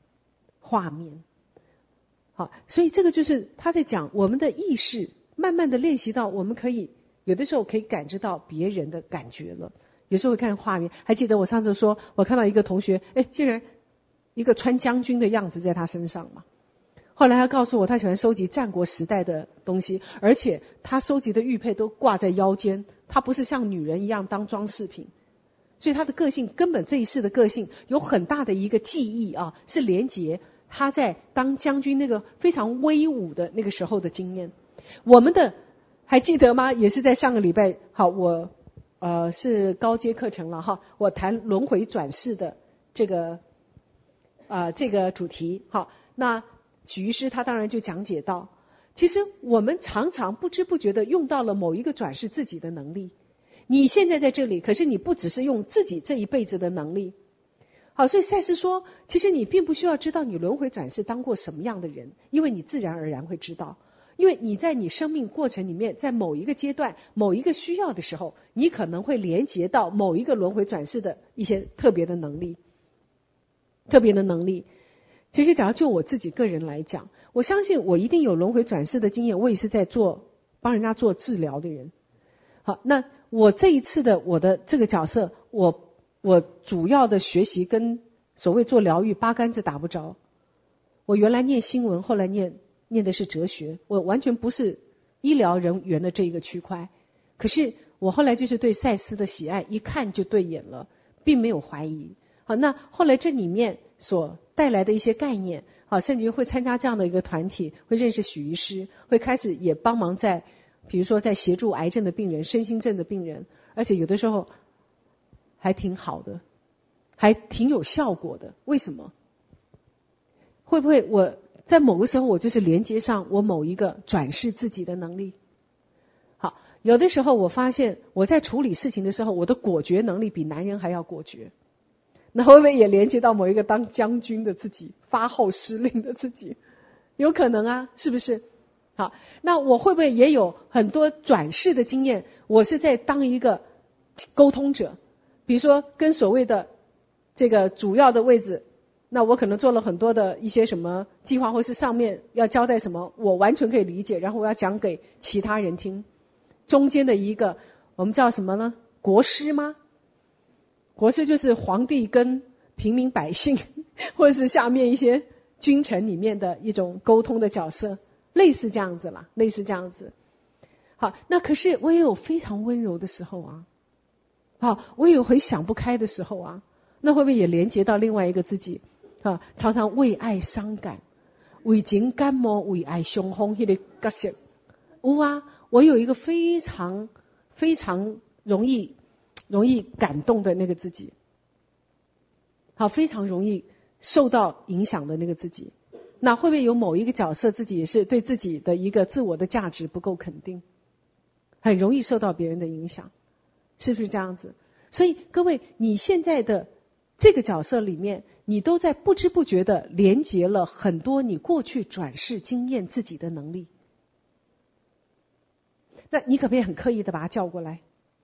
Speaker 1: 所以这个就是他在讲我们的意识慢慢的练习到我们可以有的时候可以感知到别人的感觉了，有时候会看画面。还记得我上次说我看到一个同学竟然一个穿将军的样子在他身上嘛，后来他告诉我他喜欢收集战国时代的东西，而且他收集的玉佩都挂在腰间，他不是像女人一样当装饰品，所以他的个性根本这一世的个性有很大的一个记忆是连结他在当将军那个非常威武的那个时候的经验。我们的还记得吗？也是在上个礼拜，我是高阶课程了我谈轮回转世的这个主题。那许医师他当然就讲解到， 其实我们常常不知不觉的用到了某一个转世自己的能力。你现在在这里，可是你不只是用自己这一辈子的能力。好，所以赛斯说，其实你并不需要知道你轮回转世当过什么样的人，因为你自然而然会知道。因为你在你生命过程里面，在某一个阶段、某一个需要的时候，你可能会连接到某一个轮回转世的一些特别的能力。特别的能力。其实假如就我自己个人来讲，我相信我一定有轮回转世的经验，我也是在帮人家做治疗的人。好，那我这一次的我的这个角色，我主要的学习跟所谓做疗愈八竿子打不着。我原来念新闻，后来念的是哲学，我完全不是医疗人员的这一个区块。可是我后来就是对赛斯的喜爱，一看就对眼了，并没有怀疑。好，那后来这里面所带来的一些概念，好，甚至会参加这样的一个团体，会认识许医师，会开始也帮忙在，比如说在协助癌症的病人、身心症的病人，而且有的时候还挺好的，还挺有效果的。为什么？会不会我在某个时候我就是连接上我某一个转世自己的能力？好，有的时候我发现我在处理事情的时候，我的果决能力比男人还要果决。那会不会也连接到某一个当将军的自己，发号施令的自己？有可能啊，是不是？好，那我会不会也有很多转世的经验？我是在当一个沟通者，比如说跟所谓的这个主要的位置，那我可能做了很多的一些什么计划，或是上面要交代什么，我完全可以理解，然后我要讲给其他人听。中间的一个我们叫什么呢？国师吗？国师就是皇帝跟平民百姓，或者是下面一些君臣里面的一种沟通的角色，类似这样子啦，类似这样子。好，那可是我也有非常温柔的时候啊，好，我也有很想不开的时候啊，那会不会也连接到另外一个自己啊？常常为爱伤感，为情感冒，为爱伤风那个角色。啊，我有一个非常非常容易感动的那个自己，好，非常容易受到影响的那个自己。那会不会有某一个角色自己也是对自己的一个自我的价值不够肯定，很容易受到别人的影响，是不是这样子？所以各位，你现在的这个角色里面，你都在不知不觉的连结了很多你过去转世经验自己的能力。那你可不可以很刻意的把他叫过来？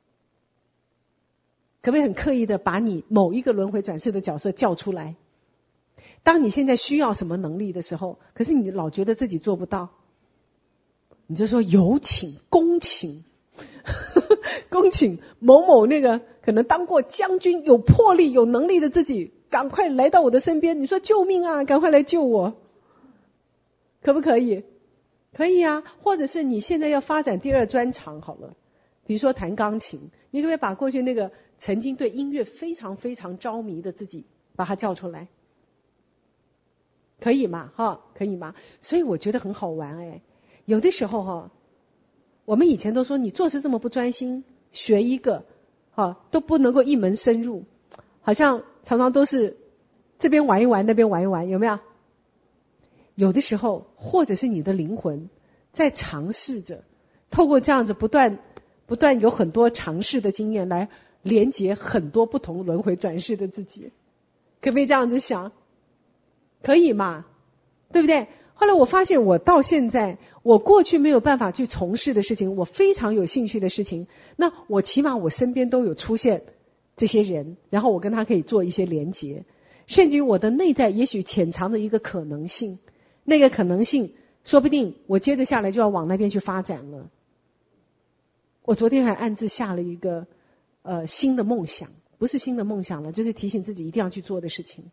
Speaker 1: 可不可以很刻意的把你某一个轮回转世的角色叫出来？当你现在需要什么能力的时候，可是你老觉得自己做不到，你就说有请恭请恭请某某那个可能当过将军、有魄力、有能力的自己，赶快来到我的身边。你说救命啊，赶快来救我，可不可以？可以啊。或者是你现在要发展第二专长好了，比如说弹钢琴，你可不可以把过去那个曾经对音乐非常非常着迷的自己把它叫出来？可以吗？哈，可以吗？所以我觉得很好玩哎。有的时候哈，我们以前都说你做事这么不专心，学一个都不能够一门深入，好像常常都是这边玩一玩，那边玩一玩，有没有？有的时候，或者是你的灵魂在尝试着透过这样子不断有很多尝试的经验来连接很多不同轮回转世的自己，可不可以这样子想？可以嘛？对不对？后来我发现我到现在，我过去没有办法去从事的事情，我非常有兴趣的事情，那我起码我身边都有出现这些人，然后我跟他可以做一些连结，甚至于我的内在也许潜藏的一个可能性，那个可能性说不定我接着下来就要往那边去发展了。我昨天还暗自下了一个新的梦想，不是新的梦想了，就是提醒自己一定要去做的事情。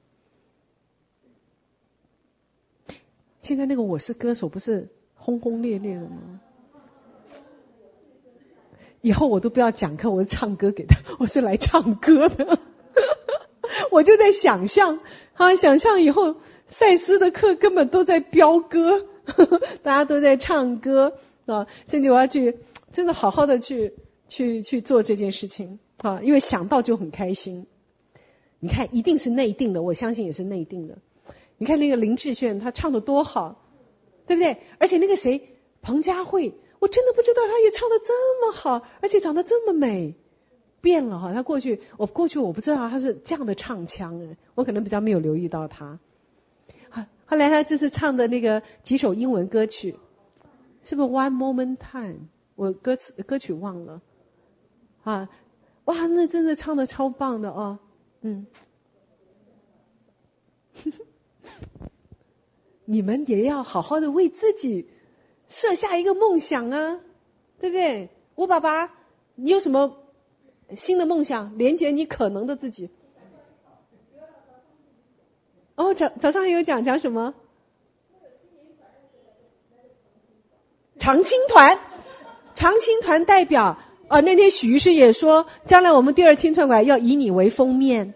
Speaker 1: 现在那个我是歌手不是轰轰烈烈的吗？以后我都不要讲课，我是唱歌给他，我是来唱歌的。我就在想象想象以后赛斯的课根本都在飙歌，大家都在唱歌啊，甚至我要去真的好好的去做这件事情啊，因为想到就很开心。你看一定是内定的，我相信也是内定的。你看那个林志炫他唱的多好，对不对？而且那个谁彭佳慧，我真的不知道她也唱得这么好，而且长得这么美。变了哈，她过去我不知道她是这样的唱腔，我可能比较没有留意到她。后来她就是唱的那个几首英文歌曲，是不是 One Moment Time？ 我歌曲忘了啊。哇，那真的唱的超棒的哦。你们也要好好的为自己设下一个梦想啊，对不对？吴爸爸，你有什么新的梦想？连接你可能的自己。哦，早上还有讲什么？长青团代表那天许医师也说，将来我们第二青春馆要以你为封面。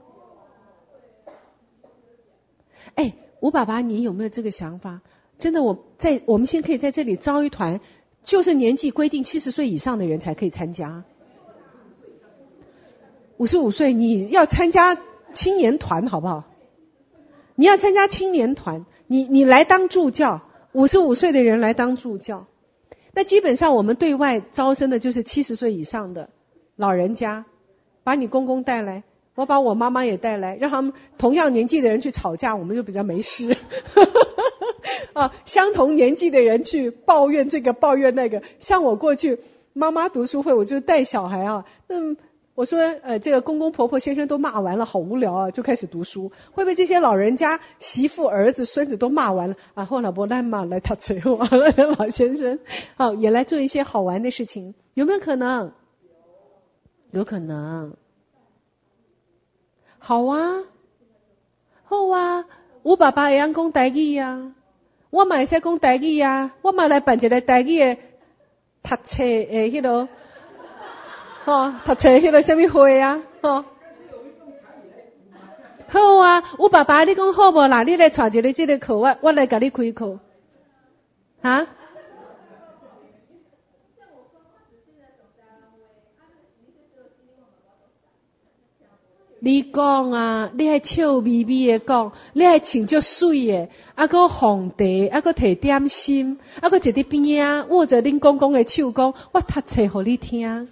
Speaker 1: 吴爸爸，你有没有这个想法？真的，我们先可以在这里招一团，就是年纪规定70岁以上的人才可以参加。55岁你要参加青年团好不好？你要参加青年团，你来当助教，55岁的人来当助教。那基本上我们对外招生的就是70岁以上的老人家，把你公公带来，我把我妈妈也带来，让他们同样年纪的人去吵架，我们就比较没事。相同年纪的人去抱怨这个抱怨那个，像我过去妈妈读书会，我就带小孩我说这个公公婆婆先生都骂完了，好无聊啊，就开始读书。会不会这些老人家媳妇儿子孙子都骂完了啊？后来不来骂来他催我老先生也来做一些好玩的事情，有没有可能？有可能。好啊，好啊，我爸爸会晓讲台语啊，我嘛会使讲台语啊，我嘛来办一个台语的读册的迄个读册迄个什么会啊好啊，我爸爸你讲好无啦？你来带一个这个课，我来给你开课啊。你讲啊，你还笑眯眯的讲，你还穿足水的，还皇帝，还摕点心，还坐伫边啊，握着恁公公的手讲，我读册互你听。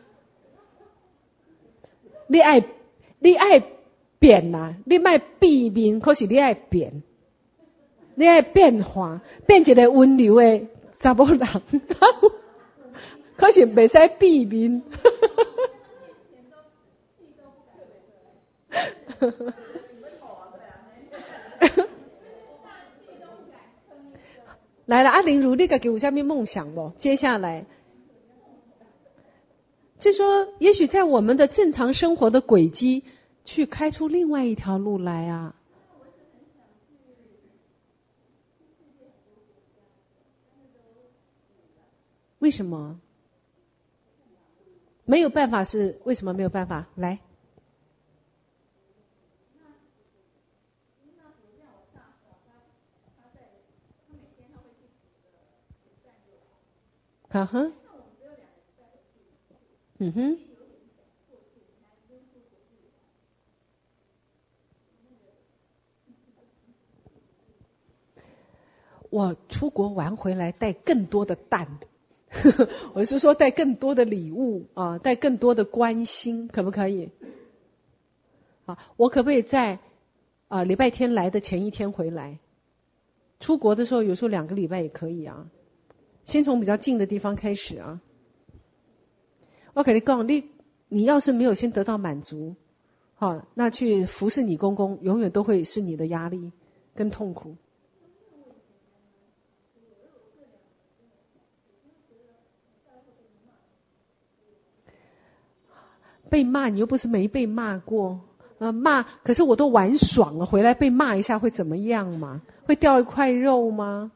Speaker 1: 你爱变啊，你莫闭面，可是你爱变，你爱变化，变一个温柔的查某人，可是袂使闭面。来了，林如，你自己有什么梦想不？接下来就说，也许在我们的正常生活的轨迹，去开出另外一条路来啊。为什么？没有办法是为什么没有办法？来。我出国玩回来带更多的蛋，我是说带更多的礼物啊，带更多的关心，可不可以？我可不可以在礼拜天来的前一天回来？出国的时候有时候2个礼拜也可以啊，先从比较近的地方开始啊。我跟你讲，你要是没有先得到满足，那去服侍你公公永远都会是你的压力跟痛苦。被骂你又不是没被骂过，骂可是我都玩爽了，回来被骂一下会怎么样嘛？会掉一块肉吗？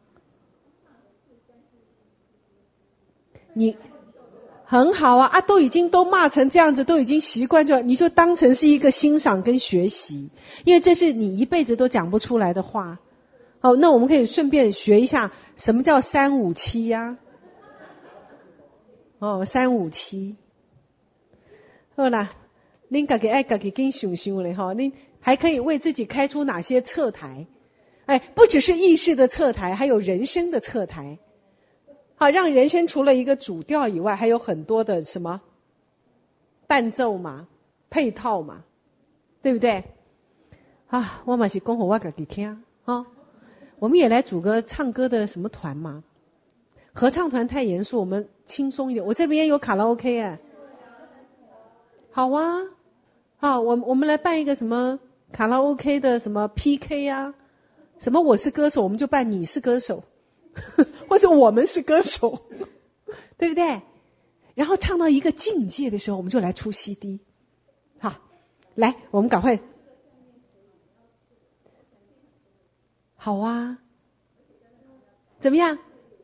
Speaker 1: 你很好啊，都已经都骂成这样子，都已经习惯，你就当成是一个欣赏跟学习，因为这是你一辈子都讲不出来的话。那我们可以顺便学一下什么叫357呀？357。好啦，您自己爱自己跟想想嘞哈，您还可以为自己开出哪些侧台？不只是意识的侧台，还有人生的侧台。 好，让人生除了一个主调以外，还有很多的什么伴奏嘛、配套嘛，对不对？啊，我嘛是讲给我自己听啊。我们也来组个唱歌的什么团嘛？合唱团太严肃，我们轻松一点。我这边有卡拉 OK 哎，好啊，好，我们来办一个什么卡拉 OK 的什么 PK 啊，什么我是歌手，我们就办你是歌手，或者我们是歌手，对不对？然后唱到一个境界的时候，我们就来出 CD。好，来，我们赶快。好啊，怎么样？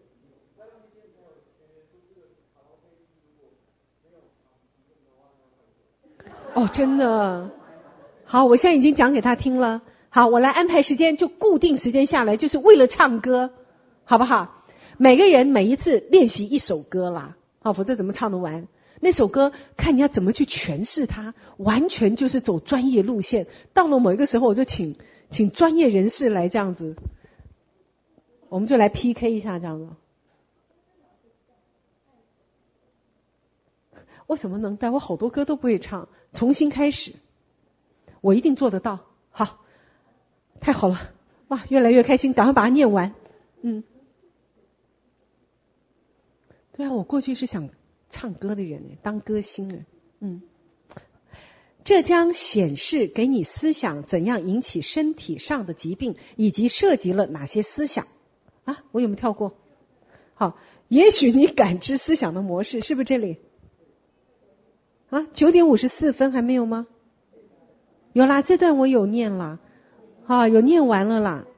Speaker 1: 哦，真的。好，我现在已经讲给他听了。好，我来安排时间，就固定时间下来，就是为了唱歌，好不好？每个人每一次练习一首歌啦，好，否则怎么唱得完？那首歌看你要怎么去诠释它，完全就是走专业路线。到了某一个时候，我就请专业人士来这样子。我们就来 PK 一下这样子。我怎么能带？我好多歌都不会唱，重新开始，我一定做得到。好，太好了，哇，越来越开心，赶快把它念完。对啊，我过去是想唱歌的人，当歌星。这将显示给你思想怎样引起身体上的疾病，以及涉及了哪些思想。啊，我有没有跳过？好，也许你感知思想的模式，是不是这里？啊，9:54还没有吗？有啦，这段我有念啦，啊，有念完了啦。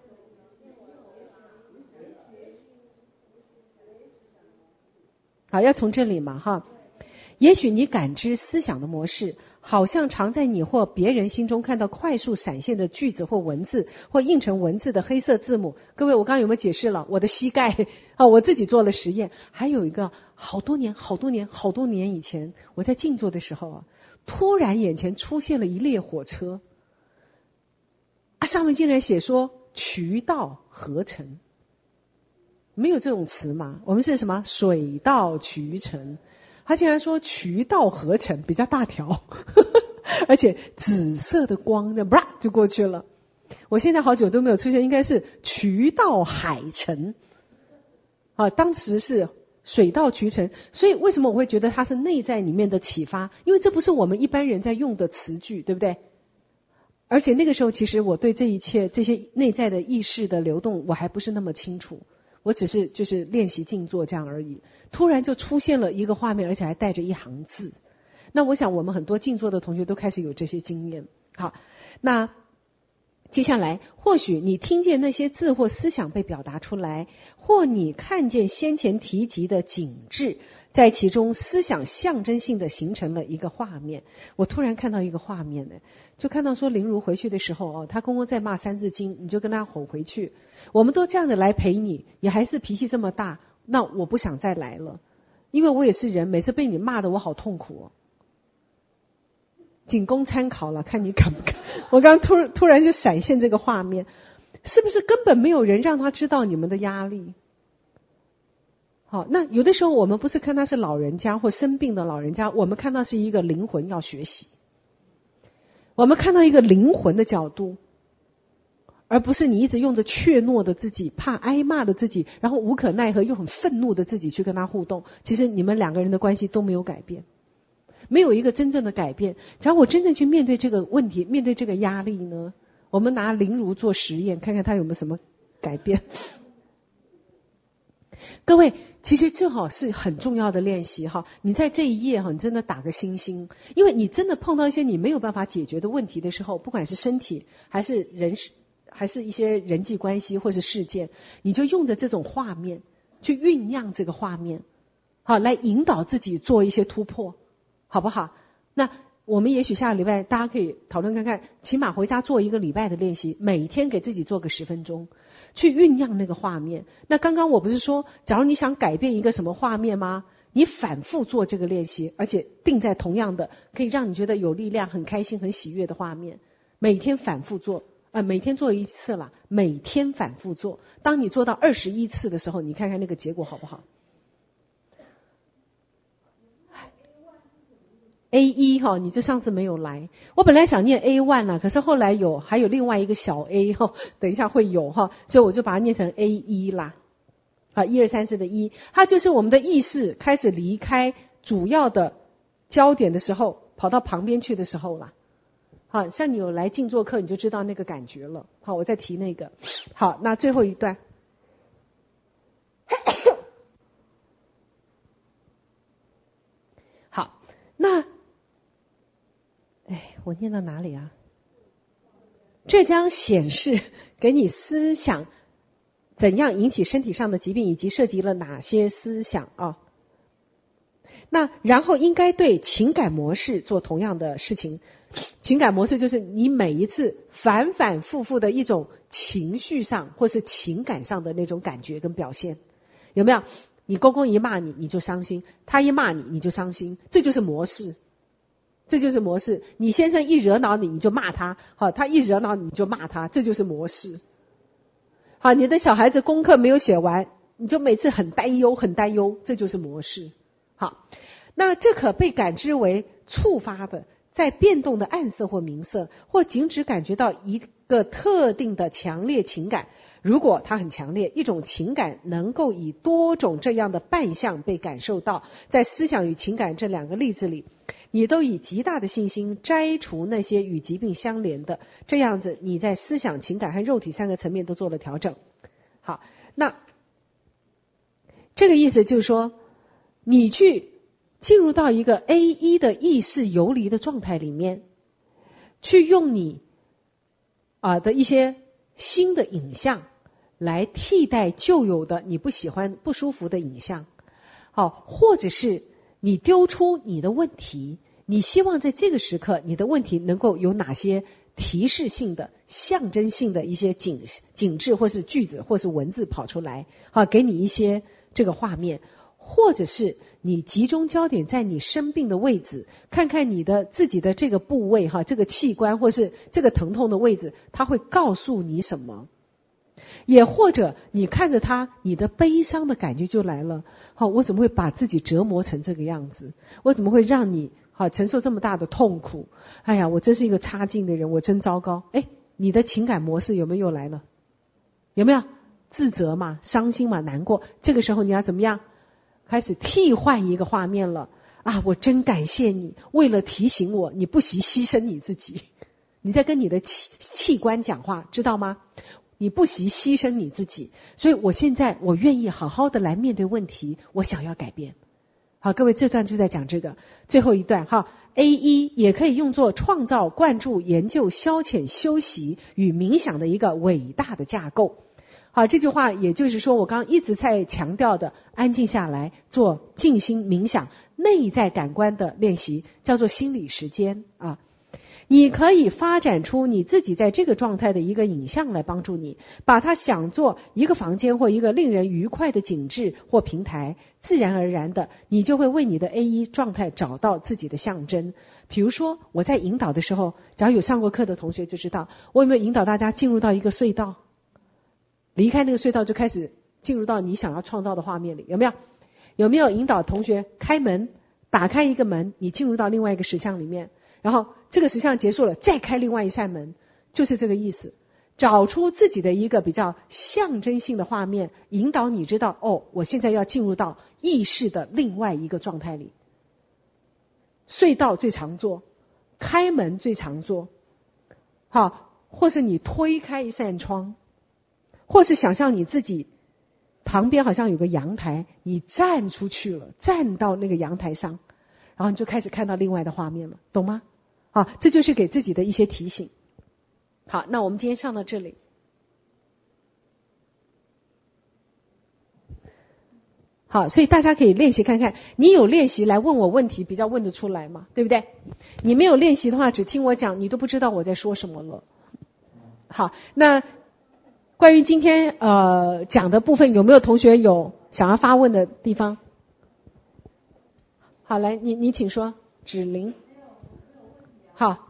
Speaker 1: 好，要从这里嘛，哈。也许你感知思想的模式，好像常在你或别人心中看到快速闪现的句子或文字，或印成文字的黑色字母。各位，我刚刚有没有解释了？我的膝盖啊，我自己做了实验。还有一个好多年以前，我在静坐的时候啊，突然眼前出现了一列火车，啊，上面竟然写说渠道合成，没有这种词嘛？我们是什么水到渠成？他竟然说渠道合成比较大条，而且紫色的光的啪就过去了。我现在好久都没有出现，应该是渠道海成啊，当时是水到渠成。所以为什么我会觉得它是内在里面的启发？因为这不是我们一般人在用的词句，对不对？而且那个时候其实我对这一切这些内在的意识的流动我还不是那么清楚，我只是就是练习静坐这样而已。突然就出现了一个画面，而且还带着一行字。那我想我们很多静坐的同学都开始有这些经验。好，那接下来或许你听见那些字或思想被表达出来，或你看见先前提及的景致，在其中思想象征性的形成了一个画面。我突然看到一个画面呢，就看到说林如回去的时候他公公在骂三字经，你就跟他吼回去，我们都这样的来陪你，你还是脾气这么大，那我不想再来了，因为我也是人，每次被你骂的我好痛苦仅供参考了，看你敢不敢。我刚刚突然就闪现这个画面，是不是根本没有人让他知道你们的压力？好，那有的时候我们不是看他是老人家或生病的老人家，我们看到是一个灵魂要学习，我们看到一个灵魂的角度，而不是你一直用着怯懦的自己，怕挨骂的自己，然后无可奈何又很愤怒的自己去跟他互动。其实你们两个人的关系都没有改变，没有一个真正的改变。只要我真正去面对这个问题，面对这个压力呢，我们拿林如做实验，看看他有没有什么改变。各位，其实正好是很重要的练习哈。你在这一页你真的打个星星，因为你真的碰到一些你没有办法解决的问题的时候，不管是身体还是人事，还是一些人际关系或是事件，你就用着这种画面去酝酿这个画面，好，来引导自己做一些突破，好不好？那我们也许下个礼拜大家可以讨论看看，起码回家做一个礼拜的练习，每天给自己做个10分钟，去酝酿那个画面。那刚刚我不是说，假如你想改变一个什么画面吗？你反复做这个练习，而且定在同样的可以让你觉得有力量、很开心、很喜悦的画面，每天反复做。每天做一次啦，每天反复做。当你做到21次的时候，你看看那个结果好不好？ A1 哈，你这上次没有来。我本来想念 A1 啦，可是后来还有另外一个小 A 哈，等一下会有哈，所以我就把它念成 A1 啦。啊，1、2、3、4的1，它就是我们的意识开始离开主要的焦点的时候，跑到旁边去的时候啦。好，像你有来静坐课，你就知道那个感觉了。好，我再提那个。好，那最后一段。好，那，我念到哪里啊？这将显示给你思想怎样引起身体上的疾病，以及涉及了哪些思想啊？那然后应该对情感模式做同样的事情。情感模式就是你每一次反反复复的一种情绪上或是情感上的那种感觉跟表现，有没有？你公公一骂你，你就伤心；他一骂你，你就伤心。这就是模式，这就是模式。你先生一惹恼你，你就骂他；好，他一惹恼你就骂他，这就是模式。好，你的小孩子功课没有写完，你就每次很担忧，很担忧，这就是模式。好，那这可被感知为触发的，在变动的暗色或明色，或仅只感觉到一个特定的强烈情感。如果它很强烈，一种情感能够以多种这样的扮相被感受到，在思想与情感这两个例子里，你都以极大的信心摘除那些与疾病相连的，这样子你在思想、情感和肉体三个层面都做了调整。好，那这个意思就是说，你去进入到一个 A1 的意识游离的状态里面，去用你的一些新的影像来替代旧有的你不喜欢不舒服的影像。好，或者是你丢出你的问题，你希望在这个时刻你的问题能够有哪些提示性的象征性的一些景致或是句子或是文字跑出来，好，给你一些这个画面。或者是你集中焦点在你生病的位置，看看你的自己的这个部位这个器官或是这个疼痛的位置，它会告诉你什么。也或者你看着它，你的悲伤的感觉就来了。好，我怎么会把自己折磨成这个样子？我怎么会让你承受这么大的痛苦？哎呀，我真是一个差劲的人，我真糟糕。你的情感模式有没有又来了？有没有？自责嘛，伤心嘛，难过。这个时候你要怎么样？开始替换一个画面了啊！我真感谢你，为了提醒我，你不惜牺牲你自己。你在跟你的器官讲话，知道吗？你不惜牺牲你自己，所以我现在我愿意好好的来面对问题，我想要改变。好，各位，这段就在讲这个最后一段哈。A1 也可以用作创造、灌注、研究、消遣、休息与冥想的一个伟大的架构。好，这句话也就是说我刚刚一直在强调的，安静下来做静心冥想内在感官的练习，叫做心理时间啊。你可以发展出你自己在这个状态的一个影像来帮助你，把它想做一个房间或一个令人愉快的景致或平台，自然而然的你就会为你的 A1 状态找到自己的象征。比如说我在引导的时候，只要有上过课的同学就知道，我有没有引导大家进入到一个隧道，离开那个隧道就开始进入到你想要创造的画面里，有没有？有没有引导同学开门，打开一个门，你进入到另外一个实相里面，然后这个实相结束了再开另外一扇门，就是这个意思。找出自己的一个比较象征性的画面，引导你知道我现在要进入到意识的另外一个状态里。隧道最常做，开门最常做，好，或是你推开一扇窗，或是想象你自己旁边好像有个阳台，你站出去了，站到那个阳台上，然后你就开始看到另外的画面了，懂吗？好，这就是给自己的一些提醒。好，那我们今天上到这里。好，所以大家可以练习看看，你有练习来问我问题比较问得出来嘛，对不对？你没有练习的话，只听我讲，你都不知道我在说什么了。好，那关于今天讲的部分，有没有同学有想要发问的地方？好，来，你请说，芷玲。好。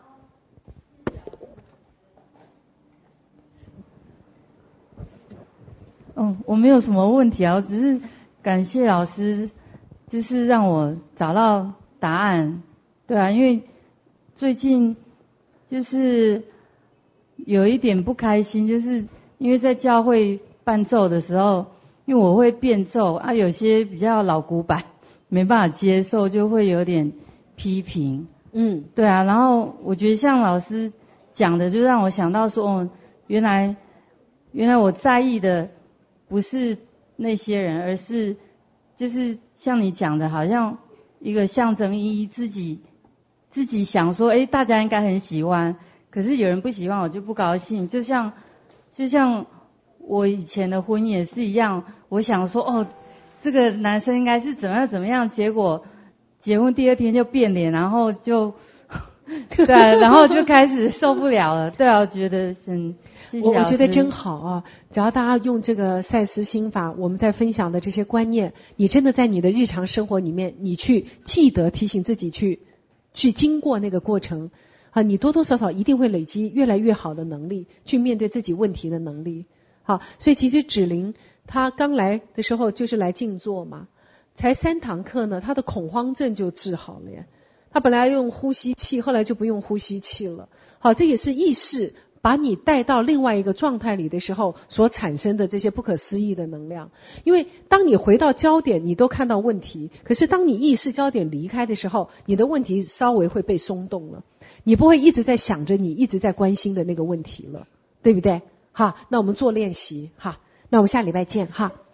Speaker 2: 我没有什么问题啊，我只是感谢老师，就是让我找到答案， 对啊，因为最近就是有一点不开心，就是因为在教会伴奏的时候，因为我会变奏啊，有些比较老古板没办法接受，就会有点批评。对啊，然后我觉得像老师讲的，就让我想到说，哦，原来我在意的不是那些人，而是就是像你讲的，好像一个象征意义，自己想说，大家应该很喜欢，可是有人不喜欢，我就不高兴。就像我以前的婚也是一样，我想说，哦，这个男生应该是怎么样，结果结婚第二天就变脸，然后就对啊，然后就开始受不了了。对啊，我觉得
Speaker 1: 我觉得真好啊！只要大家用这个赛斯心法，我们在分享的这些观念，你真的在你的日常生活里面，你去记得提醒自己去经过那个过程啊，你多多少少一定会累积越来越好的能力，去面对自己问题的能力。好，所以其实芷玲她刚来的时候就是来静坐嘛，才3堂课呢，她的恐慌症就治好了耶。她本来用呼吸器，后来就不用呼吸器了。好，这也是意识把你带到另外一个状态里的时候所产生的这些不可思议的能量。因为当你回到焦点，你都看到问题，可是当你意识焦点离开的时候，你的问题稍微会被松动了，你不会一直在想着你一直在关心的那个问题了，对不对？好，那我们做练习哈，那我们下礼拜见哈。